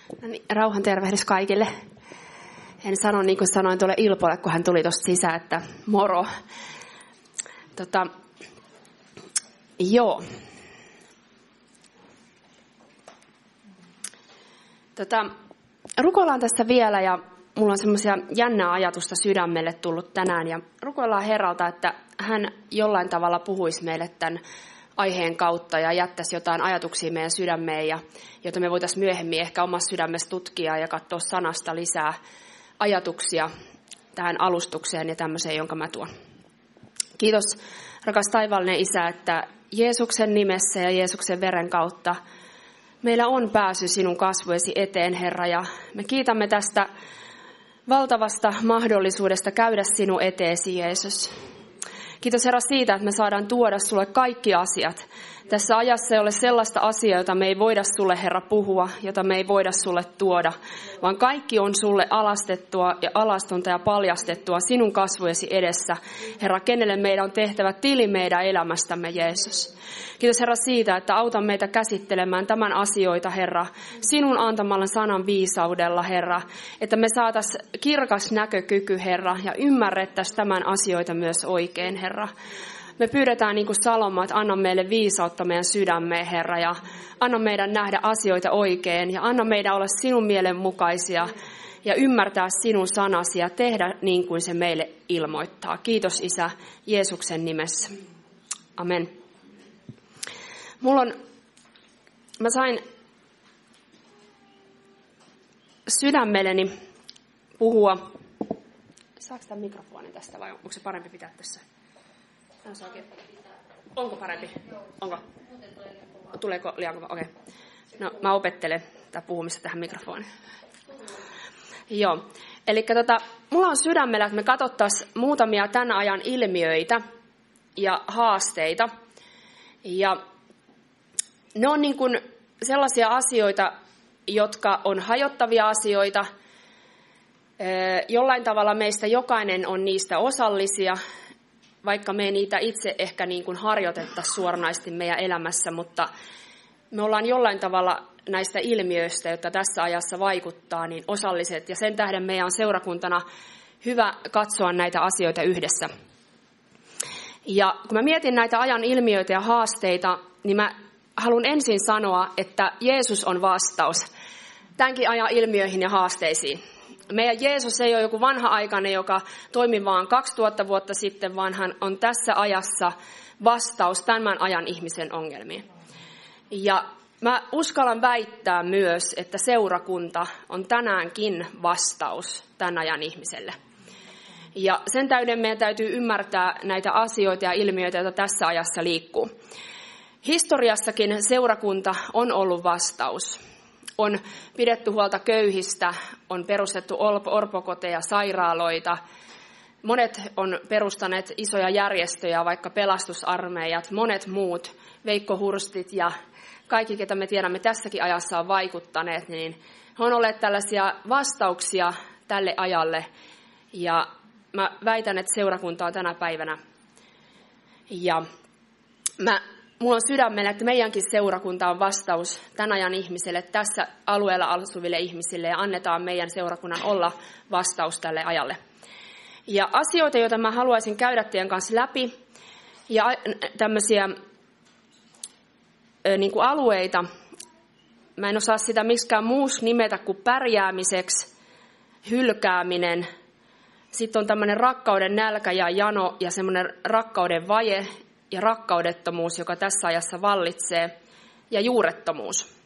No niin, rauhan tervehdys kaikille. En sano niin kuin sanoin tuolle Ilpolle, kun hän tuli tuosta sisään, että moro. Joo. Rukoillaan tästä vielä ja mulla on semmoisia jännää ajatusta sydämelle tullut tänään. Ja rukoillaan Herralta, että hän jollain tavalla puhuisi meille tämän aiheen kautta ja jättäisi jotain ajatuksia meidän sydämeen, jota me voitaisiin myöhemmin ehkä omassa sydämessä tutkia ja katsoa sanasta lisää ajatuksia tähän alustukseen ja tämmöiseen, jonka mä tuon. Kiitos, rakas taivaallinen Isä, että Jeesuksen nimessä ja Jeesuksen veren kautta meillä on pääsy sinun kasvuesi eteen, Herra, ja me kiitämme tästä valtavasta mahdollisuudesta käydä sinun eteesi, Jeesus. Kiitos Herra siitä, että me saadaan tuoda sulle kaikki asiat. Tässä ajassa ei ole sellaista asiaa, jota me ei voida sulle, Herra, puhua, jota me ei voida sulle tuoda, vaan kaikki on sulle alastettua ja alastonta ja paljastettua sinun kasvojesi edessä. Herra, kenelle meidän on tehtävä tili meidän elämästämme, Jeesus. Kiitos Herra siitä, että auta meitä käsittelemään tämän asioita, Herra, sinun antamalla sanan viisaudella, Herra, että me saataisiin kirkas näkökyky, Herra, ja ymmärrettäisiin tämän asioita myös oikein, Herra. Me pyydetään niin kuin Salomo, että anna meille viisautta meidän sydämeen, Herra, ja anna meidän nähdä asioita oikein, ja anna meidän olla sinun mielen mukaisia, ja ymmärtää sinun sanasi, ja tehdä niin kuin se meille ilmoittaa. Kiitos Isä, Jeesuksen nimessä. Amen. Mä sain sydämelleni puhua. Saako tämän mikrofonin tästä vai onko se parempi pitää tässä? Onko parempi? Onko? Tuleeko liian kova? Okei. No, mä opettelen tätä puhumista tähän mikrofoniin. Joo. Eli mulla on sydämellä, että me katsottaisiin muutamia tämän ajan ilmiöitä ja haasteita. Ja ne on niin kuin sellaisia asioita, jotka on hajottavia asioita. Jollain tavalla meistä jokainen on niistä osallisia, vaikka me ei niitä itse ehkä niin kuin harjoitettaisiin suoranaisesti meidän elämässä, mutta me ollaan jollain tavalla näistä ilmiöistä, jotka tässä ajassa vaikuttaa, niin osalliset. Ja sen tähden meidän on seurakuntana hyvä katsoa näitä asioita yhdessä. Ja kun mä mietin näitä ajan ilmiöitä ja haasteita, niin mä haluan ensin sanoa, että Jeesus on vastaus tämänkin ajan ilmiöihin ja haasteisiin. Meidän Jeesus ei ole joku vanha-aikainen, joka toimi vaan 2000 vuotta sitten, vaan hän on tässä ajassa vastaus tämän ajan ihmisen ongelmiin. Ja mä uskallan väittää myös, että seurakunta on tänäänkin vastaus tämän ajan ihmiselle. Ja sen tähden meidän täytyy ymmärtää näitä asioita ja ilmiöitä, joita tässä ajassa liikkuu. Historiassakin seurakunta on ollut vastaus. On pidetty huolta köyhistä, on perustettu orpokoteja, sairaaloita. Monet on perustaneet isoja järjestöjä, vaikka pelastusarmeijat, monet muut, Veikko Hurstit ja kaikki, ketä me tiedämme tässäkin ajassa on vaikuttaneet, niin he on olleet tällaisia vastauksia tälle ajalle. Ja mä väitän, että seurakunta on tänä päivänä. Ja mulla on sydämellä, että meidänkin seurakunta on vastaus tämän ajan ihmisille, tässä alueella asuville ihmisille, ja annetaan meidän seurakunnan olla vastaus tälle ajalle. Ja asioita, joita mä haluaisin käydä teidän kanssa läpi, ja tämmöisiä niin kuin alueita, mä en osaa sitä miksikään muussa nimetä kuin pärjäämiseksi, hylkääminen, sitten on tämmöinen rakkauden nälkä ja jano ja semmoinen rakkauden vaje, ja rakkaudettomuus, joka tässä ajassa vallitsee, ja juurettomuus.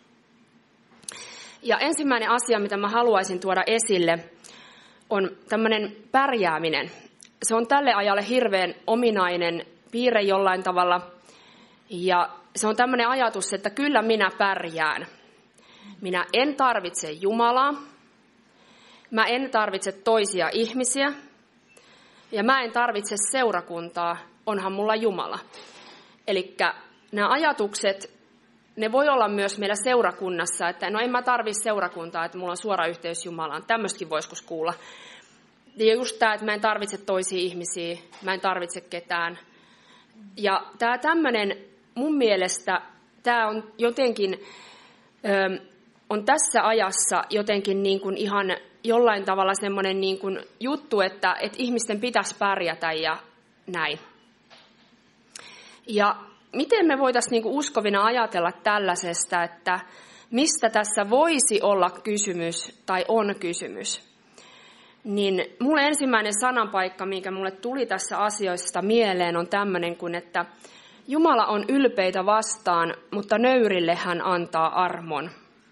Ja ensimmäinen asia, mitä mä haluaisin tuoda esille, on tämmöinen pärjääminen. Se on tälle ajalle hirveän ominainen piirre jollain tavalla, ja se on tämmöinen ajatus, että kyllä minä pärjään. Minä en tarvitse Jumalaa, mä en tarvitse toisia ihmisiä, ja mä en tarvitse seurakuntaa, onhan mulla Jumala. Eli nämä ajatukset, ne voi olla myös meillä seurakunnassa, että no en mä tarvitse seurakuntaa, että mulla on suora yhteys Jumalaan. Tämmöistäkin voi joskus kuulla. Ja just tämä, että mä en tarvitse toisia ihmisiä, mä en tarvitse ketään. Ja tämä tämmöinen, mun mielestä, tämä on jotenkin on tässä ajassa jotenkin niin kuin ihan jollain tavalla semmoinen niin kuin juttu, että ihmisten pitäisi pärjätä ja näin. Ja miten me voitaisiin niin kuin uskovina ajatella tällaisesta, että mistä tässä voisi olla kysymys tai on kysymys? Niin mulle ensimmäinen sananpaikka, minkä mulle tuli tässä asioista mieleen, on tämmöinen kuin, että Jumala on ylpeitä vastaan, mutta nöyrille hän antaa armon.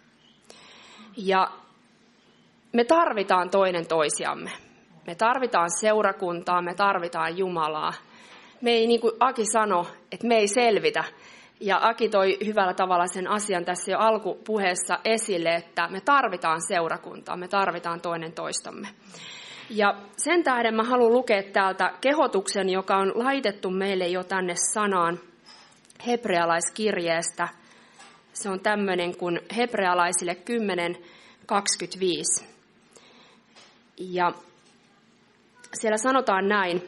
Ja me tarvitaan toinen toisiamme. Me tarvitaan seurakuntaa, me tarvitaan Jumalaa. Me ei, niin kuin Aki sanoi, että me ei selvitä. Ja Aki toi hyvällä tavalla sen asian tässä jo alkupuheessa esille, että me tarvitaan seurakuntaa, me tarvitaan toinen toistamme. Ja sen tähden mä haluan lukea täältä kehotuksen, joka on laitettu meille jo tänne sanaan hebrealaiskirjeestä. Se on tämmöinen kuin hebrealaisille 10:25. Ja siellä sanotaan näin.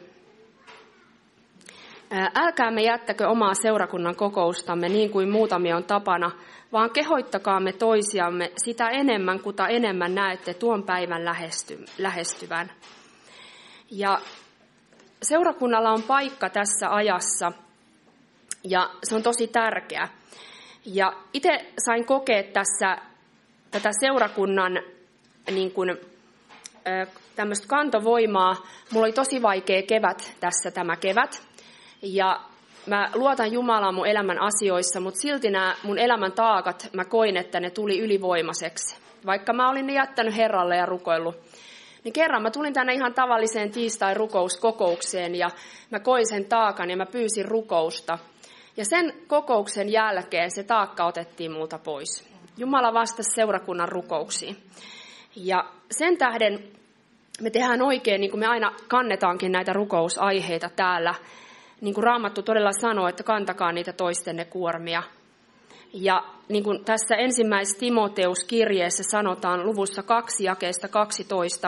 Älkäämme jättäkö omaa seurakunnan kokoustamme niin kuin muutamia on tapana, vaan kehoittakaamme toisiamme sitä enemmän, kuta enemmän näette tuon päivän lähestyvän. Ja seurakunnalla on paikka tässä ajassa, ja se on tosi tärkeä. Ja itse sain kokea tässä tätä seurakunnan niin kuin, tämmöistä kantovoimaa. Mulla oli tosi vaikea kevät tässä tämä kevät. Ja mä luotan Jumalaan mun elämän asioissa, mutta silti nämä mun elämän taakat, mä koin, että ne tuli ylivoimaiseksi. Vaikka mä olin ne jättänyt Herralle ja rukoillut. Niin kerran mä tulin tänne ihan tavalliseen tiistai-rukouskokoukseen ja mä koin sen taakan ja mä pyysin rukousta. Ja sen kokouksen jälkeen se taakka otettiin multa pois. Jumala vastasi seurakunnan rukouksiin. Ja sen tähden me tehdään oikein, niin kuin me aina kannetaankin näitä rukousaiheita täällä. Niin kuin Raamattu todella sanoo, että kantakaa niitä toistenne kuormia. Ja niin kuin tässä ensimmäisessä Timoteus-kirjeessä sanotaan luvussa 2 jakeesta 12.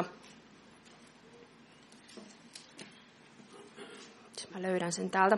Mä löydän sen täältä.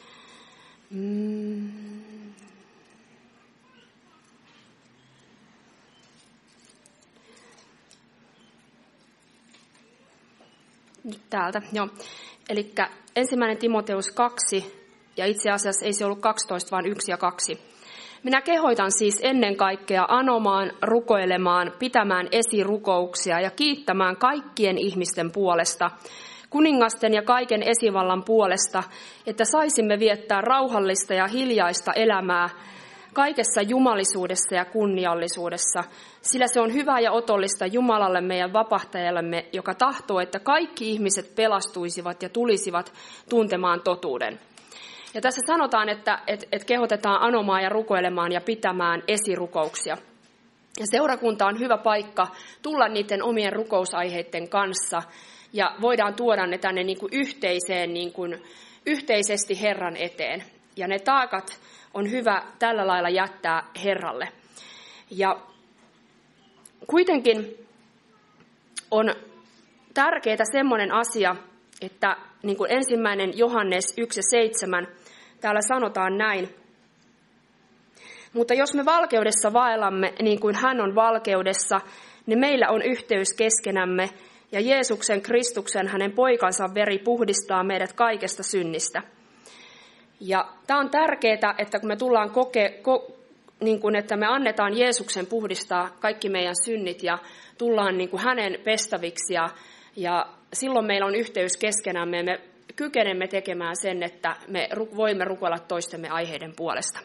Nyt täältä, joo. Eli 1. Timoteus 2, ja itse asiassa ei se ollut 12, vaan 1 ja 2. Minä kehoitan siis ennen kaikkea anomaan, rukoilemaan, pitämään esirukouksia ja kiittämään kaikkien ihmisten puolesta, kuningasten ja kaiken esivallan puolesta, että saisimme viettää rauhallista ja hiljaista elämää kaikessa jumalisuudessa ja kunniallisuudessa, sillä se on hyvä ja otollista Jumalalle meidän vapahtajallemme, joka tahtoo, että kaikki ihmiset pelastuisivat ja tulisivat tuntemaan totuuden. Ja tässä sanotaan, että kehotetaan anomaan ja rukoilemaan ja pitämään esirukouksia. Ja seurakunta on hyvä paikka tulla niiden omien rukousaiheiden kanssa ja voidaan tuoda ne tänne niin kuin yhteiseen, niin kuin yhteisesti Herran eteen. Ja ne taakat on hyvä tällä lailla jättää Herralle. Ja kuitenkin on tärkeää semmoinen asia, että niin kuin 1. Johannes 1:7 täällä sanotaan näin. Mutta jos me valkeudessa vaellamme niin kuin hän on valkeudessa, niin meillä on yhteys keskenämme, ja Jeesuksen Kristuksen, hänen poikansa veri puhdistaa meidät kaikesta synnistä. Ja tämä on tärkeää, että kun me tullaan niin kuin, että me annetaan Jeesuksen puhdistaa kaikki meidän synnit ja tullaan niin kuin hänen pestäviksi ja silloin meillä on yhteys keskenämme ja me kykenemme tekemään sen, että me voimme rukoilla toistemme aiheiden puolesta.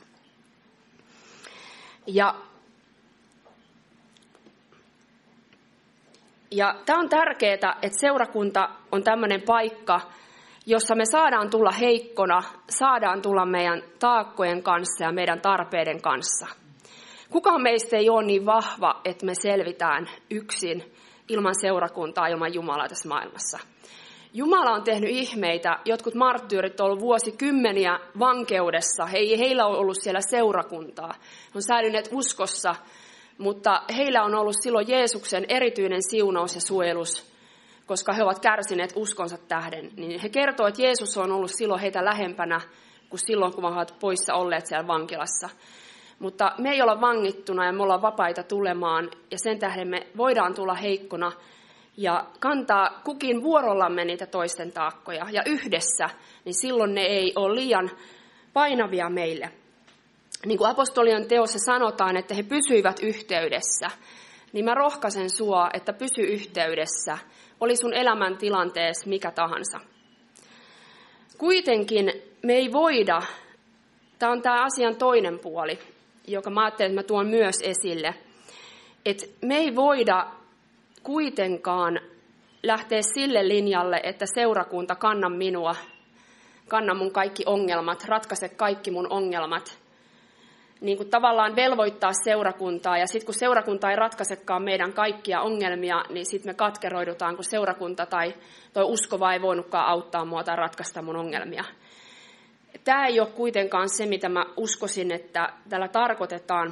Ja tämä on tärkeää, että seurakunta on tämmöinen paikka, jossa me saadaan tulla heikkona, saadaan tulla meidän taakkojen kanssa ja meidän tarpeiden kanssa. Kukaan meistä ei ole niin vahva, että me selvitään yksin ilman seurakuntaa, ilman Jumalaa tässä maailmassa. Jumala on tehnyt ihmeitä. Jotkut marttyyrit ovat olleet vuosikymmeniä vankeudessa. Heillä on ollut siellä seurakuntaa. He on säilyneet uskossa, mutta heillä on ollut silloin Jeesuksen erityinen siunaus ja suojelus, koska he ovat kärsineet uskonsa tähden. Niin he kertoo, että Jeesus on ollut silloin heitä lähempänä kuin silloin, kun he ovat poissa olleet siellä vankilassa. Mutta me ei olla vangittuna ja me ollaan vapaita tulemaan ja sen tähden me voidaan tulla heikkona ja kantaa kukin vuorollamme niitä toisten taakkoja ja yhdessä, niin silloin ne ei ole liian painavia meille. Niin kuin apostolien teossa sanotaan, että he pysyivät yhteydessä, niin mä rohkaisen sua, että pysy yhteydessä, oli sun elämäntilanteessa mikä tahansa. Kuitenkin me ei voida, tämä on tämä asian toinen puoli, joka mä ajattelin, että mä tuon myös esille, että me ei voida kuitenkaan lähteä sille linjalle, että seurakunta kanna minua, kanna mun kaikki ongelmat, ratkaise kaikki mun ongelmat. Niin kuin tavallaan velvoittaa seurakuntaa ja sitten kun seurakunta ei ratkaisekaan meidän kaikkia ongelmia, niin sitten me katkeroidutaan, kun seurakunta tai tuo uskova ei voinutkaan auttaa mua tai ratkaista mun ongelmia. Tämä ei ole kuitenkaan se, mitä mä uskoisin, että tällä tarkoitetaan,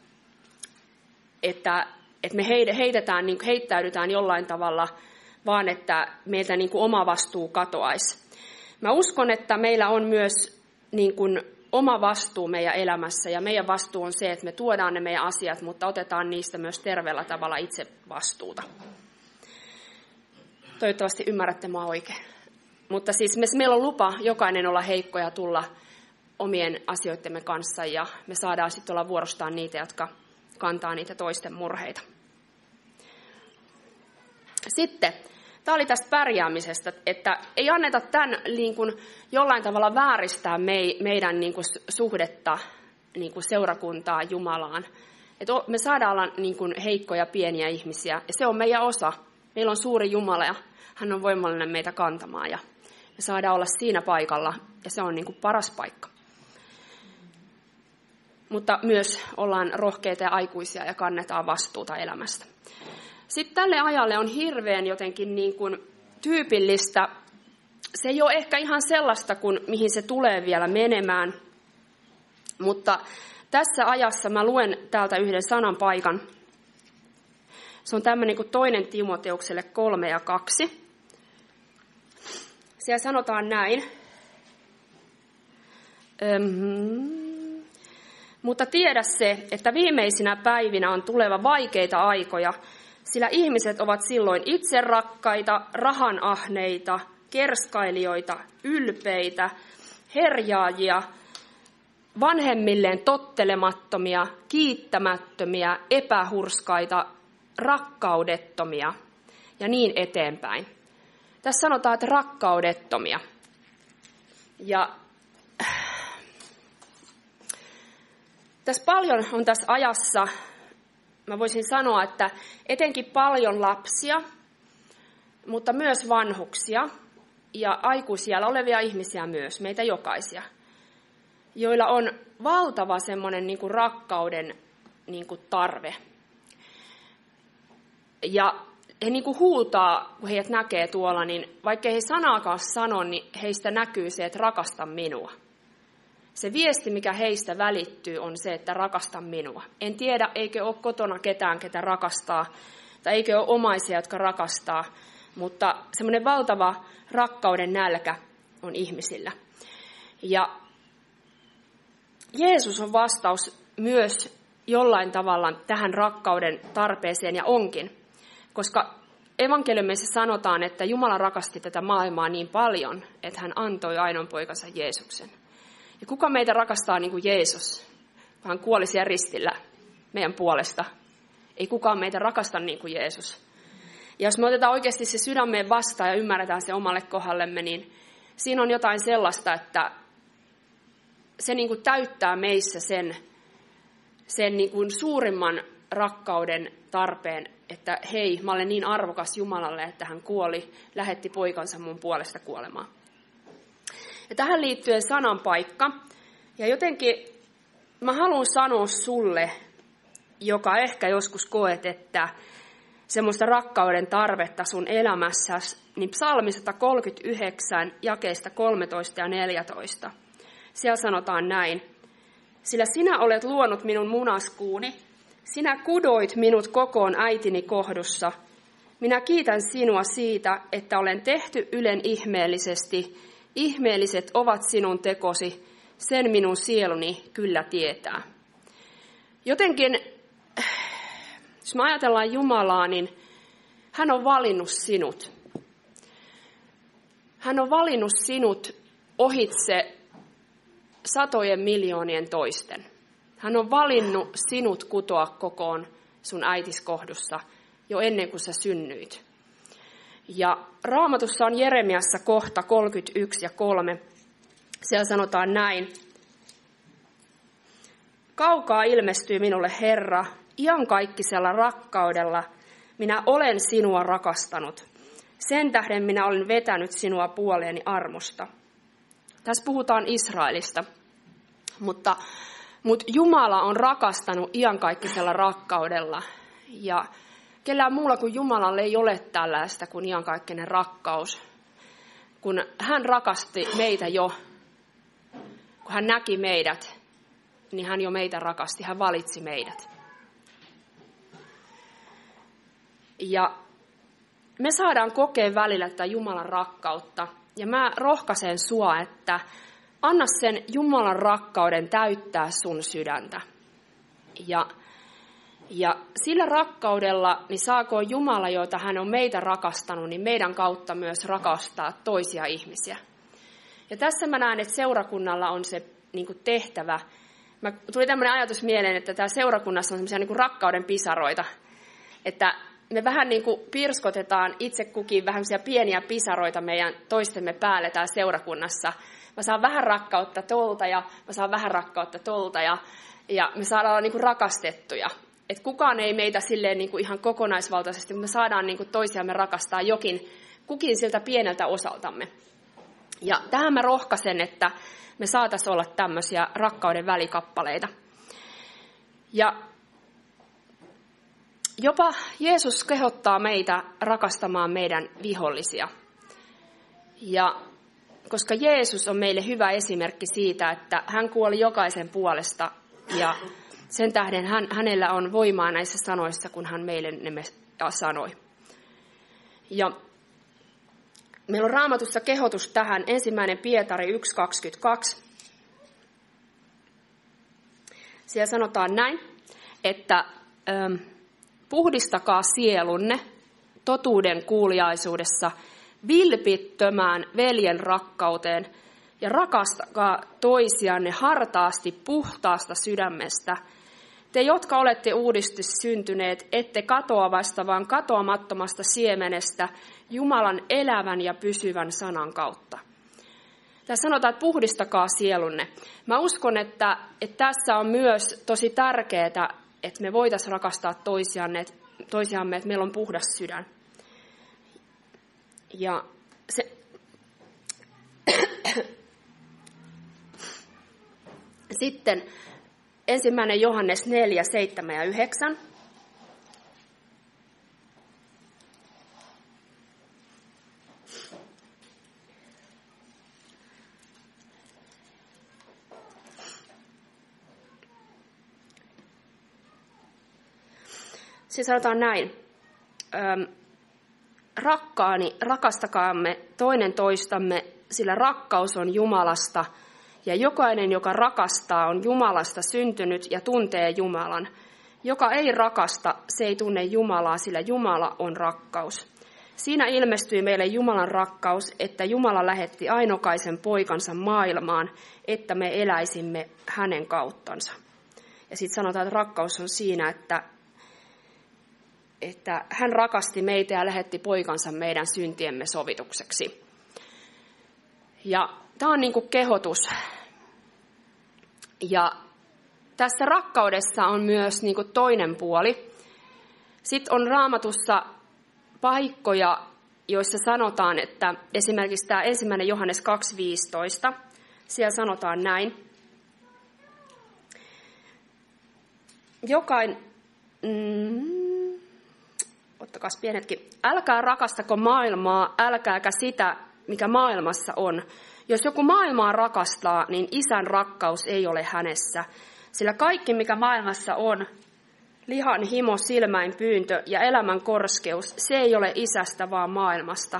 että me heittäydytään jollain tavalla, vaan että meiltä niin kuin oma vastuu katoaisi. Mä uskon, että meillä on myös niin kuin oma vastuu meidän elämässä, ja meidän vastuu on se, että me tuodaan ne meidän asiat, mutta otetaan niistä myös terveellä tavalla itse vastuuta. Toivottavasti ymmärrätte mua oikein. Mutta siis meillä on lupa jokainen olla heikkoja tulla omien asioittemme kanssa, ja me saadaan sitten olla vuorostaan niitä, jotka kantaa niitä toisten murheita. Sitten, tämä oli tästä pärjäämisestä, että ei anneta tämän niin kuin jollain tavalla vääristää meidän niin kuin suhdetta niin kuin seurakuntaa Jumalaan. Että me saadaan olla niin kuin heikkoja pieniä ihmisiä, ja se on meidän osa. Meillä on suuri Jumala, ja hän on voimallinen meitä kantamaan, ja me saadaan olla siinä paikalla, ja se on niin kuin paras paikka. Mutta myös ollaan rohkeita ja aikuisia ja kannetaan vastuuta elämästä. Sitten tälle ajalle on hirveän jotenkin niin kuin tyypillistä. Se ei ole ehkä ihan sellaista, kuin mihin se tulee vielä menemään. Mutta tässä ajassa mä luen täältä yhden sanan paikan. Se on tämmöinen kuin 2 Timoteukselle 3:2. Siellä sanotaan näin. Mutta tiedä se, että viimeisinä päivinä on tuleva vaikeita aikoja, sillä ihmiset ovat silloin itserakkaita, rahanahneita, kerskailijoita, ylpeitä, herjaajia, vanhemmilleen tottelemattomia, kiittämättömiä, epähurskaita, rakkaudettomia ja niin eteenpäin. Tässä sanotaan, että rakkaudettomia. Ja tässä paljon on tässä ajassa, mä voisin sanoa, että etenkin paljon lapsia, mutta myös vanhuksia ja aikuisiällä olevia ihmisiä myös, meitä jokaisia, joilla on valtava semmoinen niin kuin rakkauden niin kuin tarve. Ja he niin kuin huutaa, kun heidät näkee tuolla, niin vaikka he sanaakaan sano, niin heistä näkyy se, että rakasta minua. Se viesti, mikä heistä välittyy, on se, että rakasta minua. En tiedä, eikö ole kotona ketään, ketä rakastaa, tai eikö ole omaisia, jotka rakastaa, mutta semmoinen valtava rakkauden nälkä on ihmisillä. Ja Jeesus on vastaus myös jollain tavalla tähän rakkauden tarpeeseen, ja onkin. Koska evankeliumissa sanotaan, että Jumala rakasti tätä maailmaa niin paljon, että hän antoi ainoan poikansa Jeesuksen. Ja kuka meitä rakastaa niin kuin Jeesus, kun hän kuoli siellä ristillä meidän puolesta? Ei kukaan meitä rakasta niin kuin Jeesus. Ja jos me otetaan oikeasti se sydämeen vastaan ja ymmärretään se omalle kohdallemme, niin siinä on jotain sellaista, että se niin kuin täyttää meissä sen niin kuin suurimman rakkauden tarpeen, että hei, mä olen niin arvokas Jumalalle, että hän kuoli, lähetti poikansa mun puolesta kuolemaan. Ja tähän liittyen sanan paikka. Ja jotenkin mä haluan sanoa sulle, joka ehkä joskus koet, että semmoista rakkauden tarvetta sun elämässäsi, niin psalmi 139, jakeista 13 ja 14. Siellä sanotaan näin. Sillä sinä olet luonut minun munaskuuni, sinä kudoit minut kokoon äitini kohdussa. Minä kiitän sinua siitä, että olen tehty ylen ihmeellisesti. Ihmeelliset ovat sinun tekosi, sen minun sieluni kyllä tietää. Jotenkin, jos me ajatellaan Jumalaa, niin hän on valinnut sinut. Hän on valinnut sinut ohitse satojen miljoonien toisten. Hän on valinnut sinut kutoa kokoon sun äitiskohdussa jo ennen kuin sä synnyit. Ja Raamatussa on Jeremiassa kohta 31 ja 3. Siellä sanotaan näin. Kaukaa ilmestyy minulle Herra, iankaikkisella rakkaudella. Minä olen sinua rakastanut. Sen tähden minä olen vetänyt sinua puoleeni armosta. Tässä puhutaan Israelista, mutta Jumala on rakastanut iankaikkisella rakkaudella. Ja kellään muulla kuin Jumalalla ei ole tällaista kuin iankaikkinen rakkaus. Kun hän rakasti meitä jo, kun hän näki meidät, niin hän jo meitä rakasti, hän valitsi meidät. Ja me saadaan kokea välillä tätä Jumalan rakkautta. Ja mä rohkaisen sua, että anna sen Jumalan rakkauden täyttää sun sydäntä. Ja sillä rakkaudella, niin saakoon Jumala, joita hän on meitä rakastanut, niin meidän kautta myös rakastaa toisia ihmisiä. Ja tässä mä näen, että seurakunnalla on se niin kuin tehtävä. Tuli tämmöinen ajatus mieleen, että täällä seurakunnassa on semmoisia niin kuin rakkauden pisaroita. Että me vähän niin kuin pirskotetaan itse kukin vähän pieniä pisaroita meidän toistemme päälle täällä seurakunnassa. Mä saan vähän rakkautta tolta ja mä saan vähän rakkautta tolta ja me saadaan olla niin kuin rakastettuja. Et kukaan ei meitä silleen niin kuin ihan kokonaisvaltaisesti, mutta me saadaan niin kuin toisiamme rakastaa kukin siltä pieneltä osaltamme. Ja tähän mä rohkaisen, että me saataisiin olla tämmöisiä rakkauden välikappaleita. Ja jopa Jeesus kehottaa meitä rakastamaan meidän vihollisia. Ja koska Jeesus on meille hyvä esimerkki siitä, että hän kuoli jokaisen puolesta ja sen tähden hänellä on voimaa näissä sanoissa, kun hän meille ne sanoi. Ja meillä on Raamatussa kehotus tähän 1. Pietari 1.22. Siellä sanotaan näin, että puhdistakaa sielunne totuuden kuuliaisuudessa vilpittömään veljen rakkauteen ja rakastakaa toisianne hartaasti puhtaasta sydämestä. Te, jotka olette uudistus syntyneet, ette katoavasta, vaan katoamattomasta siemenestä Jumalan elävän ja pysyvän sanan kautta. Tässä sanotaan, että puhdistakaa sielunne. Mä uskon, että tässä on myös tosi tärkeää, että me voitaisiin rakastaa toisiamme, että meillä on puhdas sydän. Ja sitten 1. Johannes 4, 7 ja 9. Siis sanotaan näin. Rakkaani, rakastakaamme toinen toistamme, sillä rakkaus on Jumalasta, ja jokainen, joka rakastaa, on Jumalasta syntynyt ja tuntee Jumalan. Joka ei rakasta, se ei tunne Jumalaa, sillä Jumala on rakkaus. Siinä ilmestyi meille Jumalan rakkaus, että Jumala lähetti ainokaisen poikansa maailmaan, että me eläisimme hänen kauttansa. Ja sitten sanotaan, että rakkaus on siinä, että hän rakasti meitä ja lähetti poikansa meidän syntiemme sovitukseksi. Ja tämä on niin kuin kehotus. Ja tässä rakkaudessa on myös niin kuin toinen puoli. Sitten on Raamatussa paikkoja, joissa sanotaan, että esimerkiksi tämä 1. Johannes 2.15, siellä sanotaan näin. Ottakaas pienetkin. Älkää rakastako maailmaa, älkääkä sitä, mikä maailmassa on. Jos joku maailmaa rakastaa, niin Isän rakkaus ei ole hänessä. Sillä kaikki, mikä maailmassa on, lihan himo, silmäin pyyntö ja elämän korskeus, se ei ole Isästä, vaan maailmasta.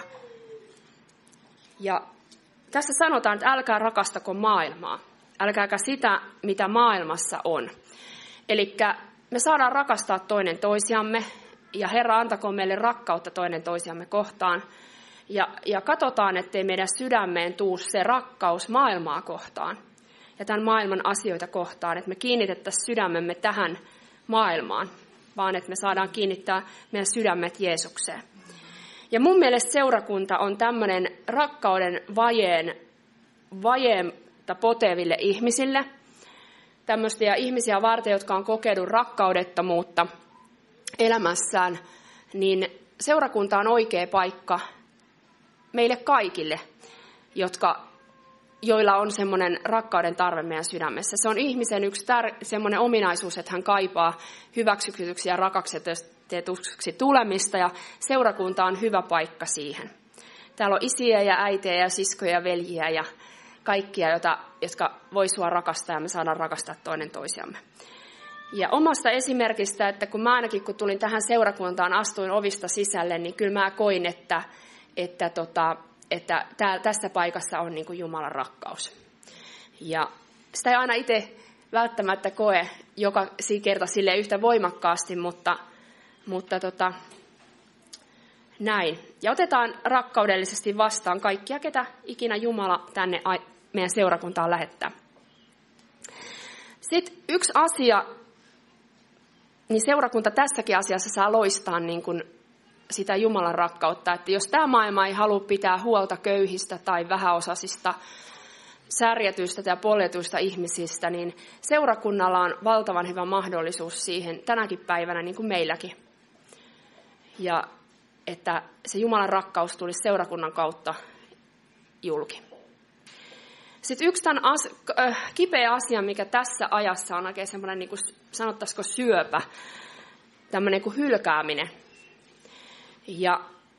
Ja tässä sanotaan, että älkää rakastako maailmaa. Älkääkä sitä, mitä maailmassa on. Eli me saadaan rakastaa toinen toisiamme, ja Herra antakoon meille rakkautta toinen toisiamme kohtaan. Ja katsotaan, ettei meidän sydämeen tuu se rakkaus maailmaa kohtaan ja tämän maailman asioita kohtaan, että me kiinnitettäisiin sydämemme tähän maailmaan, vaan että me saadaan kiinnittää meidän sydämet Jeesukseen. Ja mun mielestä seurakunta on tämmöinen rakkauden vajeenta poteville ihmisille, tämmöisiä ihmisiä varten, jotka on kokenut rakkaudettomuutta elämässään, niin seurakunta on oikea paikka meille kaikille, joilla on semmoinen rakkauden tarve meidän sydämessä. Se on ihmisen yksi semmoinen ominaisuus, että hän kaipaa hyväksytyksi ja rakastetuksi tulemista, ja seurakunta on hyvä paikka siihen. Täällä on isiä ja äitejä ja siskoja ja veljiä ja kaikkia, jotka voi sua rakastaa, ja me saadaan rakastaa toinen toisiamme. Ja omasta esimerkistä, että kun tulin tähän seurakuntaan, astuin ovista sisälle, niin kyllä mä koin, että tässä paikassa on niin kuin Jumalan rakkaus. Ja sitä ei aina itse välttämättä koe joka kerta sille yhtä voimakkaasti, mutta näin. Ja otetaan rakkaudellisesti vastaan kaikkia, ketä ikinä Jumala tänne meidän seurakuntaan lähettää. Sitten yksi asia, niin seurakunta tässäkin asiassa saa loistaa niin kuin sitä Jumalan rakkautta, että jos tämä maailma ei halua pitää huolta köyhistä tai vähäosaisista, särjetyistä ja poljetuista ihmisistä, niin seurakunnalla on valtavan hyvä mahdollisuus siihen tänäkin päivänä, niin kuin meilläkin. Ja että se Jumalan rakkaus tulisi seurakunnan kautta julki. Sitten yksi kipeä asia, mikä tässä ajassa on oikein semmoinen, niin kuin sanottaisiko syöpä, tämmöinen kuin hylkääminen. Ja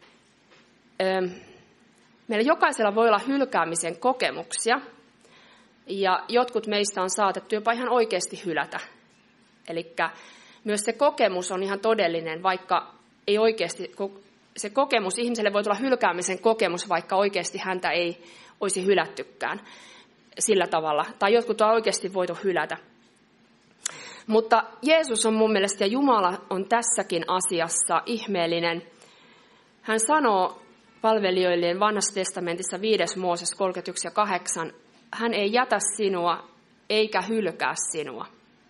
meillä jokaisella voi olla hylkäämisen kokemuksia, ja jotkut meistä on saatettu jopa ihan oikeasti hylätä. Eli myös se kokemus on ihan todellinen, vaikka ei oikeasti, se kokemus, ihmiselle voi tulla hylkäämisen kokemus, vaikka oikeasti häntä ei olisi hylättykään sillä tavalla, tai jotkut on oikeasti voitu hylätä. Mutta Jeesus on mun mielestä, ja Jumala on tässäkin asiassa ihmeellinen. Hän sanoo palvelijoilleen Vanhassa testamentissa 5. Mooses 31 ja 8, hän ei jätä sinua eikä hylkää sinua.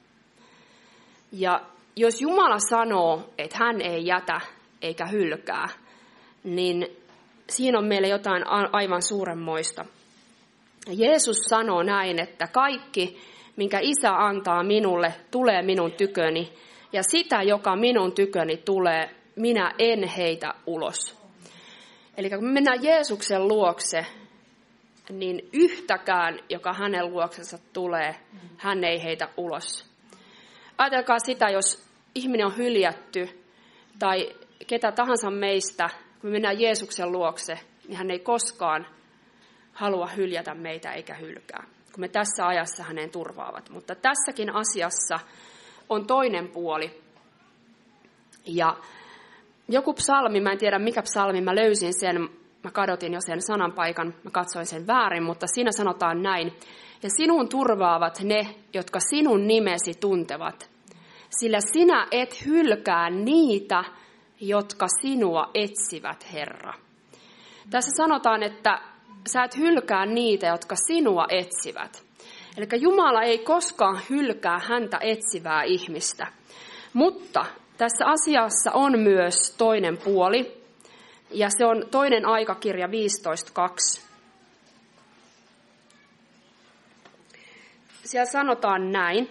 Ja jos Jumala sanoo, että hän ei jätä eikä hylkää, niin siinä on meille jotain aivan suuremmoista. Jeesus sanoo näin, että kaikki, minkä Isä antaa minulle, tulee minun tyköni, ja sitä, joka minun tyköni tulee, minä en heitä ulos. Eli kun me mennään Jeesuksen luokse, niin yhtäkään, joka hänen luoksensa tulee, hän ei heitä ulos. Ajatelkaa sitä, jos ihminen on hyljätty, tai ketä tahansa meistä, kun me mennään Jeesuksen luokse, niin hän ei koskaan halua hyljätä meitä eikä hylkää, kun me tässä ajassa hänen turvaavat. Mutta tässäkin asiassa on toinen puoli. Ja joku psalmi, mä en tiedä mikä psalmi, mä löysin sen, mä kadotin jo sen sananpaikan, mä katsoin sen väärin, mutta siinä sanotaan näin. Ja sinun turvaavat ne, jotka sinun nimesi tuntevat, sillä sinä et hylkää niitä, jotka sinua etsivät, Herra. Tässä sanotaan, että sä et hylkää niitä, jotka sinua etsivät. Eli Jumala ei koskaan hylkää häntä etsivää ihmistä. Mutta tässä asiassa on myös toinen puoli, ja se on 2. aikakirja 15.2. Siellä sanotaan näin.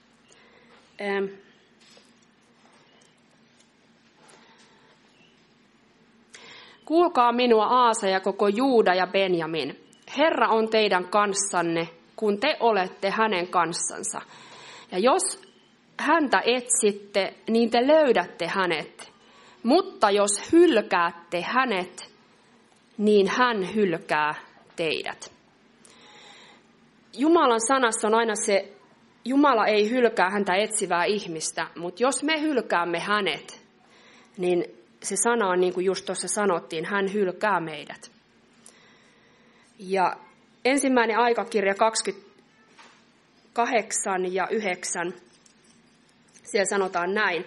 Kuulkaa minua Aasa ja koko Juuda ja Benjamin. Herra on teidän kanssanne, kun te olette hänen kanssansa. Ja jos häntä etsitte, niin te löydätte hänet. Mutta jos hylkäätte hänet, niin hän hylkää teidät. Jumalan sanassa on aina se, Jumala ei hylkää häntä etsivää ihmistä, mutta jos me hylkäämme hänet, niin se sana on niin kuin just tuossa sanottiin, hän hylkää meidät. Ja 1. aikakirja 28 ja 9. Siellä sanotaan näin.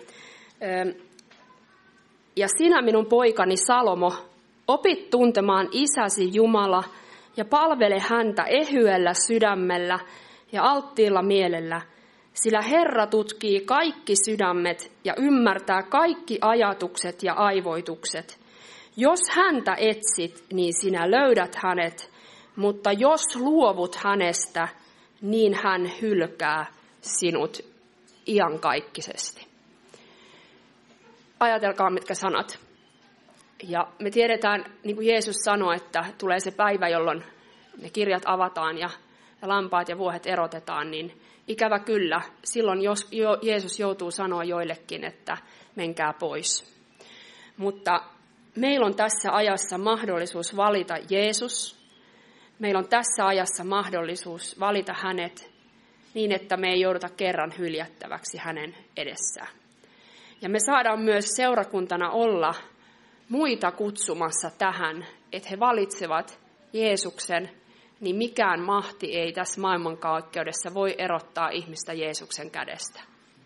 Ja sinä, minun poikani Salomo, opit tuntemaan isäsi Jumala ja palvele häntä ehyellä sydämellä ja alttiilla mielellä, sillä Herra tutkii kaikki sydämet ja ymmärtää kaikki ajatukset ja aivoitukset. Jos häntä etsit, niin sinä löydät hänet, mutta jos luovut hänestä, niin hän hylkää sinut iankaikkisesti. Ajatelkaa, mitkä sanat. Ja me tiedetään, niin kuin Jeesus sanoi, että tulee se päivä, jolloin ne kirjat avataan ja lampaat ja vuohet erotetaan, niin ikävä kyllä, silloin Jeesus joutuu sanoa joillekin, että menkää pois. Mutta meillä on tässä ajassa mahdollisuus valita Jeesus. Meillä on tässä ajassa mahdollisuus valita hänet niin, että me ei jouduta kerran hyljättäväksi hänen edessään. Ja me saadaan myös seurakuntana olla muita kutsumassa tähän, että he valitsevat Jeesuksen, niin mikään mahti ei tässä maailmankaikkeudessa voi erottaa ihmistä Jeesuksen kädestä.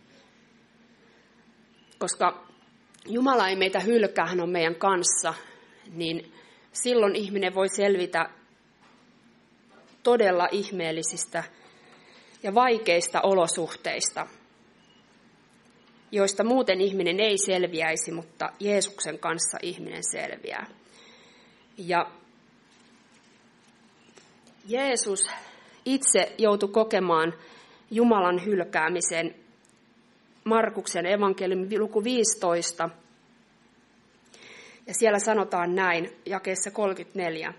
Koska Jumala ei meitä hylkää, hän on meidän kanssa, niin silloin ihminen voi selvitä todella ihmeellisistä ja vaikeista olosuhteista, joista muuten ihminen ei selviäisi, mutta Jeesuksen kanssa ihminen selviää. Ja Jeesus itse joutui kokemaan Jumalan hylkäämisen. Markuksen evankeliumi luku 15. Ja siellä sanotaan näin, jakeessa 34.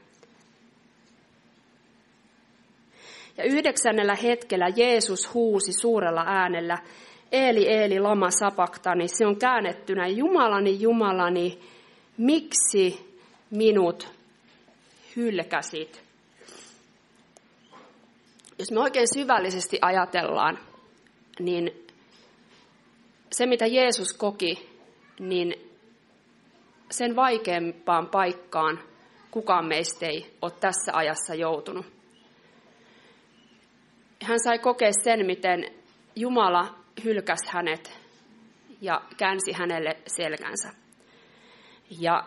Ja 9. hetkellä Jeesus huusi suurella äänellä, Eeli, Eeli, lama sabaktani. Se on käännettynä, Jumalani, Jumalani, miksi minut hylkäsit? Jos me oikein syvällisesti ajatellaan, niin se mitä Jeesus koki, niin sen vaikeampaan paikkaan kukaan meistä ei ole tässä ajassa joutunut. Hän sai kokea sen, miten Jumala hylkäsi hänet ja käänsi hänelle selkänsä. Ja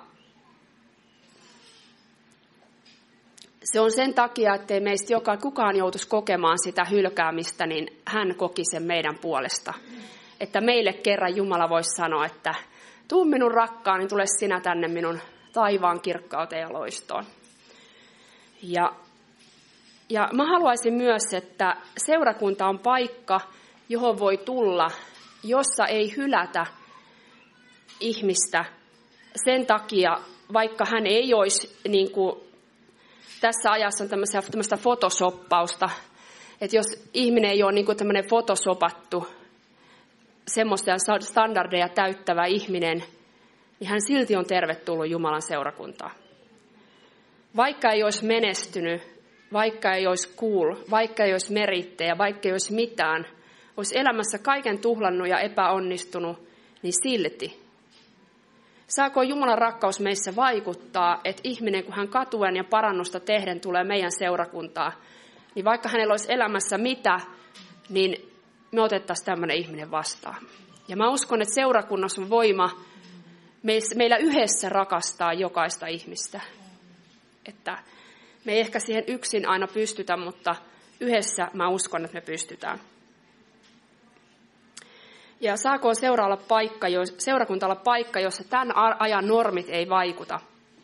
se on sen takia, ettei meistä kukaan joutuisi kokemaan sitä hylkäämistä, niin hän koki sen meidän puolesta. Että meille kerran Jumala voisi sanoa, että tuu minun rakkaani, tule sinä tänne minun taivaan kirkkauteen ja loistoon. Ja mä haluaisin myös, että seurakunta on paikka, johon voi tulla, jossa ei hylätä ihmistä sen takia, vaikka hän ei olisi, niin kuin tässä ajassa on tämmöistä photoshoppausta, että jos ihminen ei ole niin kuin tämmöinen photoshopattu, semmoisia standardeja täyttävä ihminen, niin hän silti on tervetullut Jumalan seurakuntaan. Vaikka ei olisi menestynyt, vaikka ei olisi cool, vaikka ei olisi merittejä, vaikka ei olisi mitään, olisi elämässä kaiken tuhlannut ja epäonnistunut, niin silti. Saako Jumalan rakkaus meissä vaikuttaa, että ihminen, kun hän katuen ja parannusta tehden tulee meidän seurakuntaan, niin vaikka hänellä olisi elämässä mitä, niin me otettaisiin tämmöinen ihminen vastaan. Ja mä uskon, että seurakunnassa on voima meillä yhdessä rakastaa jokaista ihmistä. Että me ei ehkä siihen yksin aina pystytä, mutta yhdessä mä uskon, että me pystytään. Ja saako seurakunta olla paikka, jossa tämän ajan normit ei vaikuta.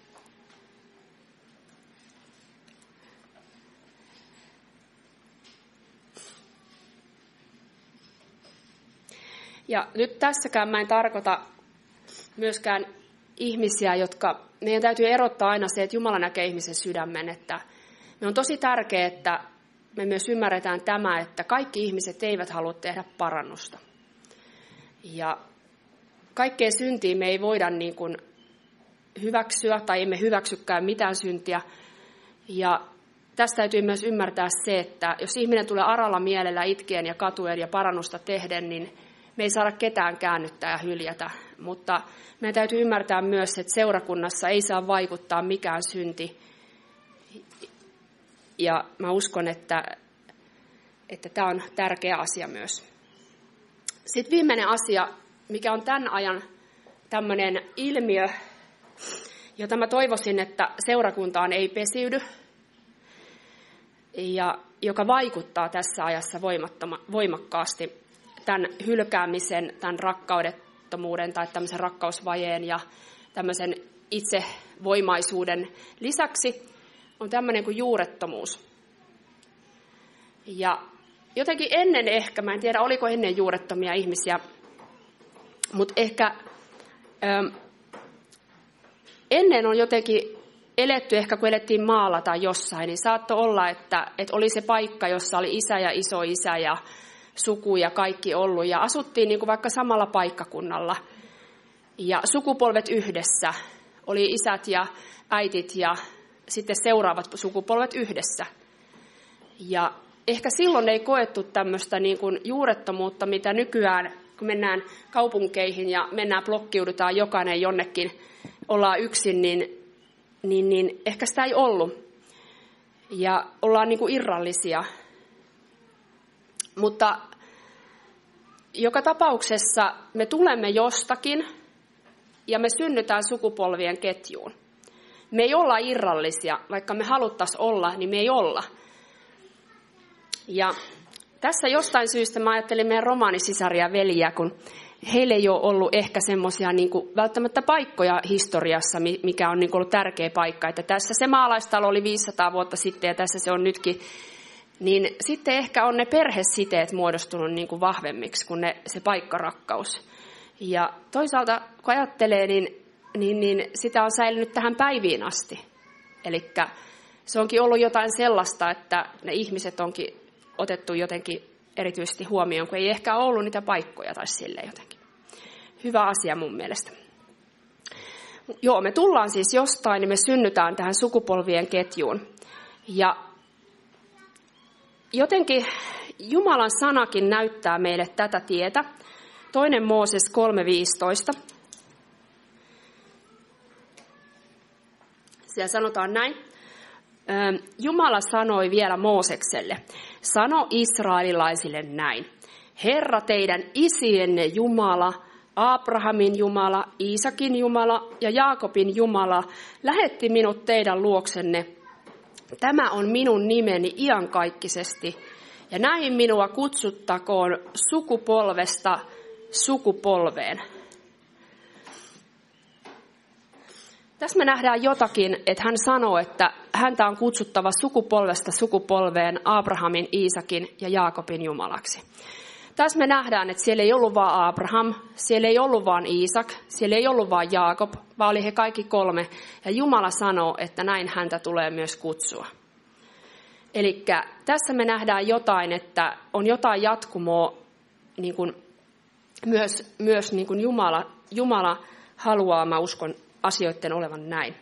Ja nyt tässäkään mä en tarkoita myöskään ihmisiä, jotka, meidän täytyy erottaa aina se, että Jumala näkee ihmisen sydämen, että me on tosi tärkeää, että me myös ymmärretään tämä, että kaikki ihmiset eivät halua tehdä parannusta. Ja kaikkeen syntiin me ei voida niin kuin hyväksyä tai emme hyväksykään mitään syntiä. Ja tästä täytyy myös ymmärtää se, että jos ihminen tulee aralla mielellä itkien ja katuen ja parannusta tehden, niin me ei saada ketään käännyttää ja hyljätä. Mutta meidän täytyy ymmärtää myös, että seurakunnassa ei saa vaikuttaa mikään synti. Ja mä uskon, että tämä on tärkeä asia myös. Sitten viimeinen asia, mikä on tämän ajan tämmöinen ilmiö, jota mä toivoisin, että seurakuntaan ei pesiydy, ja joka vaikuttaa tässä ajassa voimakkaasti tämän hylkäämisen, tämän rakkaudettomuuden tai tämmöisen rakkausvajeen ja tämmöisen itsevoimaisuuden lisäksi, on tämmöinen kuin juurettomuus. Ja jotenkin ennen ehkä, mä en tiedä oliko ennen juurettomia ihmisiä, mutta ehkä ennen on jotenkin eletty, ehkä kun elettiin maalla tai jossain, niin saattoi olla, että oli se paikka, jossa oli isä ja isoisä ja suku ja kaikki ollut. Ja asuttiin niin kuin vaikka samalla paikkakunnalla. Ja sukupolvet yhdessä. Oli isät ja äitit ja sitten seuraavat sukupolvet yhdessä. Ja ehkä silloin ei koettu tämmöistä niin kuin juurettomuutta, mitä nykyään, kun mennään kaupunkeihin ja blokkiudutaan jokainen jonnekin, ollaan yksin, niin ehkä sitä ei ollut. Ja ollaan niin kuin irrallisia. Mutta joka tapauksessa me tulemme jostakin ja me synnytään sukupolvien ketjuun. Me ei olla irrallisia, vaikka me haluttaisiin olla, niin me ei olla. Ja tässä jostain syystä mä ajattelin meidän romaanisisaria ja veljiä, kun heille ei ole ollut ehkä semmoisia niin kuin välttämättä paikkoja historiassa, mikä on niin kuin ollut tärkeä paikka. Että tässä se maalaistalo oli 500 vuotta sitten ja tässä se on nytkin. Niin sitten ehkä on ne perhesiteet muodostunut niin kuin vahvemmiksi kuin se paikkarakkaus. Ja toisaalta kun ajattelee, niin sitä on säilynyt tähän päiviin asti. Eli se onkin ollut jotain sellaista, että ne ihmiset onkin otettu jotenkin erityisesti huomioon, kun ei ehkä ollut niitä paikkoja tai silleen jotenkin. Hyvä asia mun mielestä. Joo, me tullaan siis jostain, niin me synnytään tähän sukupolvien ketjuun. Ja jotenkin Jumalan sanakin näyttää meille tätä tietä. 2. Mooses 3.15. Siellä sanotaan näin. Jumala sanoi vielä Moosekselle, sano israelilaisille näin. Herra teidän isienne Jumala, Abrahamin Jumala, Iisakin Jumala ja Jaakobin Jumala lähetti minut teidän luoksenne. Tämä on minun nimeni iankaikkisesti ja näin minua kutsuttakoon sukupolvesta sukupolveen. Tässä me nähdään jotakin, että hän sanoo, että häntä on kutsuttava sukupolvesta sukupolveen Abrahamin, Iisakin ja Jaakobin Jumalaksi. Tässä me nähdään, että siellä ei ollut vain Abraham, siellä ei ollut vain Iisak, siellä ei ollut vain Jaakob, vaan oli he kaikki 3. Ja Jumala sanoo, että näin häntä tulee myös kutsua. Eli tässä me nähdään jotain, että on jotain jatkumoa, niin kuin myös niin kuin Jumala haluaa, mä uskon, asioiden olevan näin.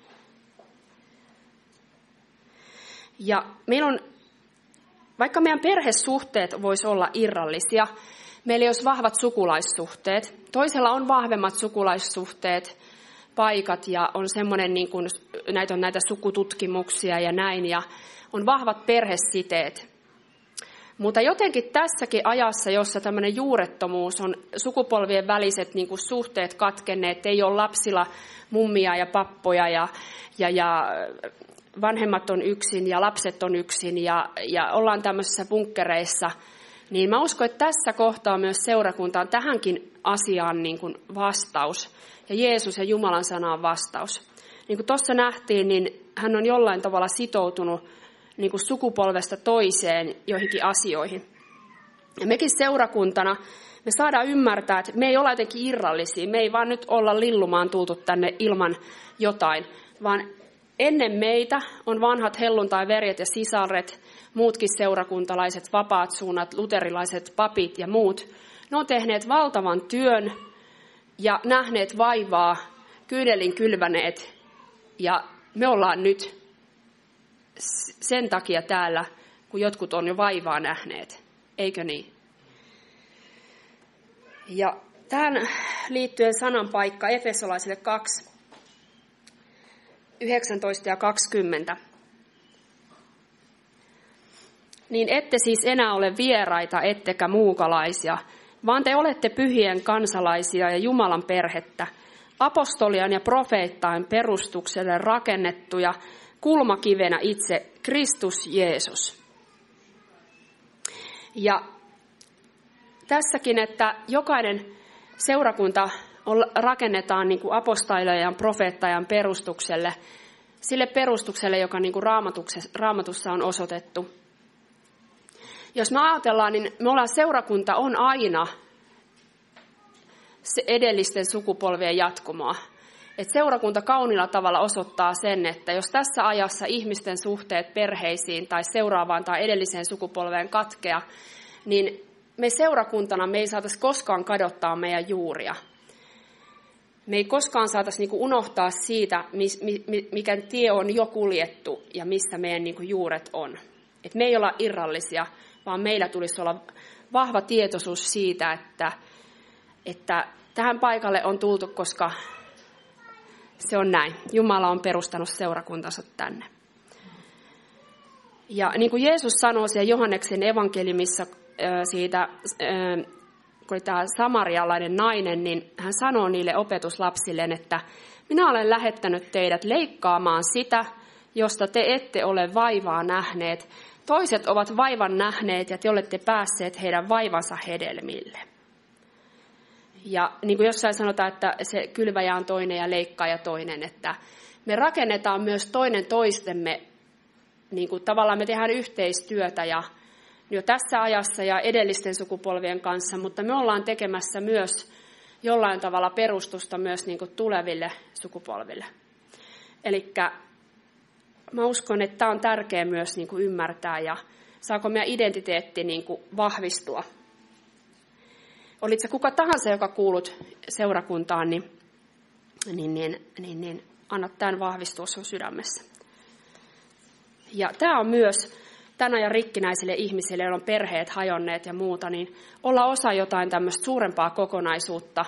Ja meillä on, vaikka meidän perhesuhteet vois olla irrallisia, meillä ei olisi vahvat sukulaissuhteet. Toisella on vahvemmat sukulaissuhteet, paikat ja on semmoinen, niin kuin, näitä sukututkimuksia ja näin, ja on vahvat perhesiteet. Mutta jotenkin tässäkin ajassa, jossa tämmöinen juurettomuus on sukupolvien väliset niin kuin suhteet katkenneet, ei ole lapsilla mummia ja pappoja ja vanhemmat on yksin ja lapset on yksin ja ollaan tämmöisissä bunkkereissa, niin mä uskon, että tässä kohtaa myös seurakunta on tähänkin asiaan niin kuin vastaus. Ja Jeesus ja Jumalan sana on vastaus. Niin kuin tuossa nähtiin, niin hän on jollain tavalla sitoutunut niin kuin sukupolvesta toiseen joihinkin asioihin. Ja mekin seurakuntana me saadaan ymmärtää, että me ei olla jotenkin irrallisia. Me ei vaan nyt olla lillumaan tultu tänne ilman jotain, vaan ennen meitä on vanhat helluntai-veljet ja sisaret, muutkin seurakuntalaiset, vapaat suunnat, luterilaiset papit ja muut. Ne on tehneet valtavan työn ja nähneet vaivaa, kyynelin kylväneet ja me ollaan nyt sen takia täällä, kun jotkut on jo vaivaa nähneet. Eikö niin? Ja tähän liittyen sanan paikka Efesolaisille 2, 19 ja 20. Niin ette siis enää ole vieraita, ettekä muukalaisia, vaan te olette pyhien kansalaisia ja Jumalan perhettä, apostolien ja profeettain perustukselle rakennettuja, kulmakivenä itse Kristus Jeesus. Ja tässäkin, että jokainen seurakunta rakennetaan niin kuin apostolien ja profeettajan perustukselle, sille perustukselle, joka niin kuin Raamatussa on osoitettu. Jos me ajatellaan, niin seurakunta on aina se edellisten sukupolvien jatkumoa. Et seurakunta kauniilla tavalla osoittaa sen, että jos tässä ajassa ihmisten suhteet perheisiin tai seuraavaan tai edelliseen sukupolveen katkea, niin me seurakuntana me ei saataisi koskaan kadottaa meidän juuria. Me ei koskaan saataisi niinku unohtaa siitä, mikä tie on jo kuljettu ja missä meidän niinku juuret on. Et me ei olla irrallisia, vaan meillä tulisi olla vahva tietoisuus siitä, että tähän paikalle on tultu, koska se on näin. Jumala on perustanut seurakuntansa tänne. Ja niin kuin Jeesus sanoo siellä Johanneksen evankeliumissa siitä, kun oli tämä samarialainen nainen, niin hän sanoo niille opetuslapsilleen, että minä olen lähettänyt teidät leikkaamaan sitä, josta te ette ole vaivaa nähneet. Toiset ovat vaivan nähneet ja te olette päässeet heidän vaivansa hedelmille. Ja niin kuin jossain sanotaan, että se kylväjä on toinen ja leikkaaja toinen, että me rakennetaan myös toinen toistemme, niin kuin tavallaan me tehdään yhteistyötä ja jo tässä ajassa ja edellisten sukupolvien kanssa, mutta me ollaan tekemässä myös jollain tavalla perustusta myös niin kuin tuleville sukupolville. Eli mä uskon, että tämä on tärkeää myös niin kuin ymmärtää ja saako meidän identiteetti niin kuin vahvistua. Olit se kuka tahansa, joka kuulut seurakuntaan, niin anna tämän vahvistua sun sydämessä. Ja tämä on myös tämän ajan rikkinäisille ihmisille, joilla on perheet hajonneet ja muuta, niin olla osa jotain tämmöistä suurempaa kokonaisuutta.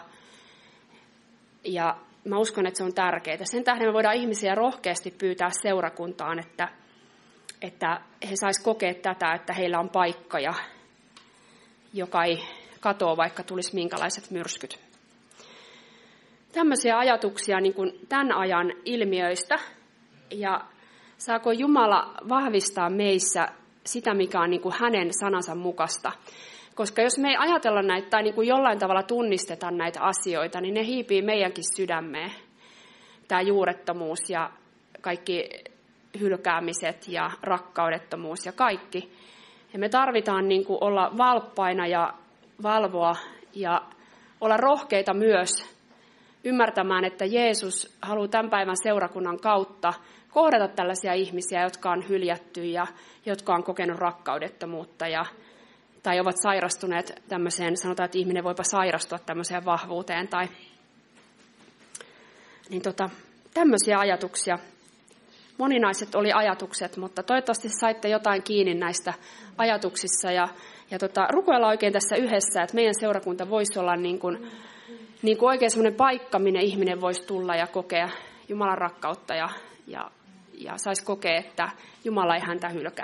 Ja mä uskon, että se on tärkeää. Sen tähden me voidaan ihmisiä rohkeasti pyytää seurakuntaan, että he sais kokea tätä, että heillä on paikka, joka ei katoa, vaikka tulisi minkälaiset myrskyt. Tämmöisiä ajatuksia niin kuin tämän ajan ilmiöistä. Ja saako Jumala vahvistaa meissä sitä, mikä on niin kuin hänen sanansa mukaista. Koska jos me ei ajatella näitä tai niin kuin jollain tavalla tunnisteta näitä asioita, niin ne hiipii meidänkin sydämeen. Tämä juurettomuus ja kaikki hylkäämiset ja rakkaudettomuus ja kaikki. Ja me tarvitaan niin kuin olla valppaina ja valvoa ja olla rohkeita myös ymmärtämään, että Jeesus haluaa tämän päivän seurakunnan kautta kohdata tällaisia ihmisiä, jotka on hyljätty ja jotka on kokenut rakkaudettomuutta tai ovat sairastuneet tämmöiseen, sanotaan, että ihminen voipa sairastua tämmöiseen vahvuuteen. Tämmöisiä ajatuksia. Moninaiset oli ajatukset, mutta toivottavasti saitte jotain kiinni näistä ajatuksissa ja rukoilla oikein tässä yhdessä, että meidän seurakunta voisi olla niin kuin oikein semmoinen paikka, minne ihminen voisi tulla ja kokea Jumalan rakkautta ja saisi kokea, että Jumala ei häntä hylkää.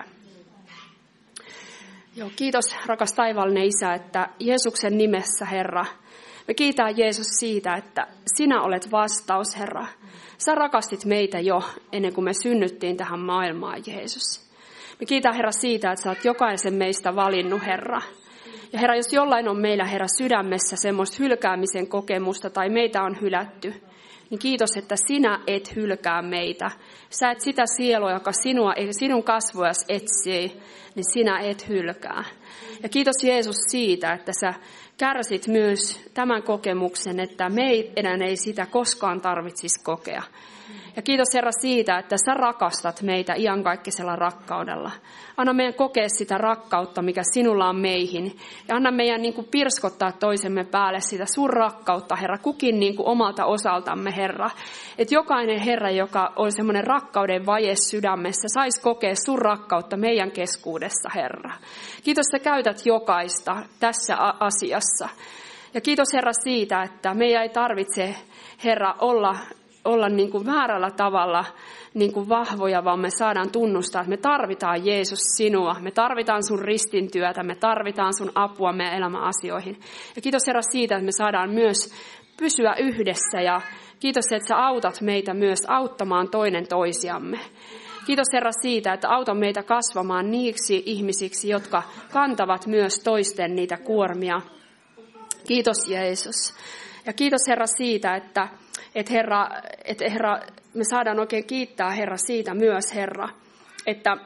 Joo, kiitos rakas taivaallinen Isä, että Jeesuksen nimessä, Herra, me kiitään Jeesus siitä, että sinä olet vastaus, Herra. Sä rakastit meitä jo ennen kuin me synnyttiin tähän maailmaan, Jeesus. Me kiitään, Herra, siitä, että sä oot jokaisen meistä valinnut, Herra. Ja Herra, jos jollain on meillä, Herra, sydämessä semmoista hylkäämisen kokemusta tai meitä on hylätty, niin kiitos, että sinä et hylkää meitä. Sä et sitä sielua, joka sinun kasvojas etsii, niin sinä et hylkää. Ja kiitos Jeesus siitä, että sä kärsit myös tämän kokemuksen, että meidän ei sitä koskaan tarvitsisi kokea. Ja kiitos Herra siitä, että sä rakastat meitä iankaikkisella rakkaudella. Anna meidän kokea sitä rakkautta, mikä sinulla on meihin. Ja anna meidän niin kuin pirskottaa toisemme päälle sitä sun rakkautta, Herra, kukin niin kuin omalta osaltamme, Herra. Että jokainen Herra, joka on semmoinen rakkauden vaje sydämessä, saisi kokea sun rakkautta meidän keskuudessa, Herra. Kiitos, sä käytät jokaista tässä asiassa. Ja kiitos Herra siitä, että meidän ei tarvitse, Herra, olla olla niin kuin väärällä tavalla niin kuin vahvoja, vaan me saadaan tunnustaa, että me tarvitaan Jeesus sinua. Me tarvitaan sun ristintyötä, me tarvitaan sun apua meidän elämän asioihin. Ja kiitos Herra siitä, että me saadaan myös pysyä yhdessä ja kiitos, että sä autat meitä myös auttamaan toinen toisiamme. Kiitos Herra siitä, että auta meitä kasvamaan niiksi ihmisiksi, jotka kantavat myös toisten niitä kuormia. Kiitos Jeesus. Ja kiitos Herra siitä, että Herra, me saadaan oikein kiittää Herra siitä myös Herra, että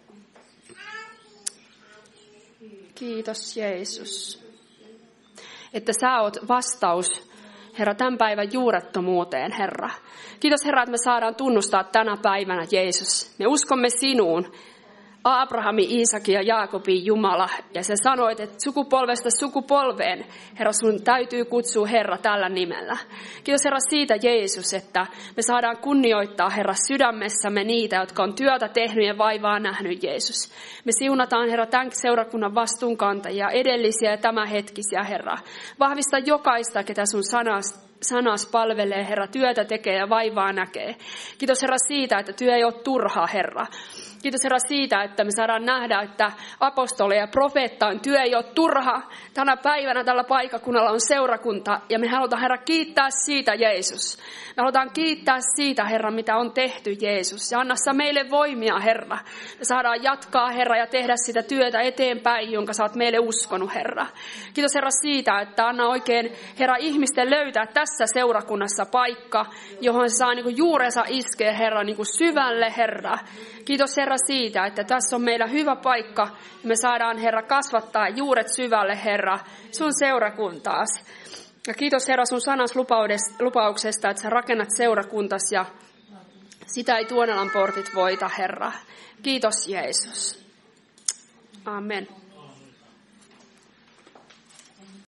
kiitos Jeesus, että sä oot vastaus Herra tämän päivän juurettomuuteen Herra. Kiitos Herra, että me saadaan tunnustaa tänä päivänä Jeesus. Me uskomme sinuun. Abrahamin, Iisakin ja Jaakobin Jumala. Ja sä sanoit, että sukupolvesta sukupolveen, Herra, sun täytyy kutsua Herra tällä nimellä. Kiitos Herra siitä, Jeesus, että me saadaan kunnioittaa Herra sydämessämme niitä, jotka on työtä tehnyt ja vaivaa nähnyt, Jeesus. Me siunataan Herra tämän seurakunnan vastuunkantajia, edellisiä ja tämänhetkisiä, Herra. Vahvista jokaista, ketä sun sanas palvelee, Herra, työtä tekee ja vaivaa näkee. Kiitos Herra siitä, että työ ei ole turhaa, Herra. Kiitos Herra siitä, että me saadaan nähdä, että apostoleja ja profeettaan työ ei ole turha. Tänä päivänä tällä paikakunnalla on seurakunta ja me halutaan Herra kiittää siitä Jeesus. Me halutaan kiittää siitä Herra, mitä on tehty Jeesus. Ja anna sä meille voimia Herra. Me saadaan jatkaa Herra ja tehdä sitä työtä eteenpäin, jonka sä oot meille uskonut Herra. Kiitos Herra siitä, että anna oikein Herra ihmisten löytää tässä seurakunnassa paikka, johon se saa niin kuin juurensa iskeä Herra niin kuin syvälle Herra. Kiitos Herra siitä, että tässä on meillä hyvä paikka ja me saadaan Herra kasvattaa juuret syvälle Herra sun seurakuntaas. Ja kiitos Herra sun sanas lupauksesta, että sä rakennat seurakuntas ja sitä ei Tuonelan portit voita Herra. Kiitos Jeesus. Amen.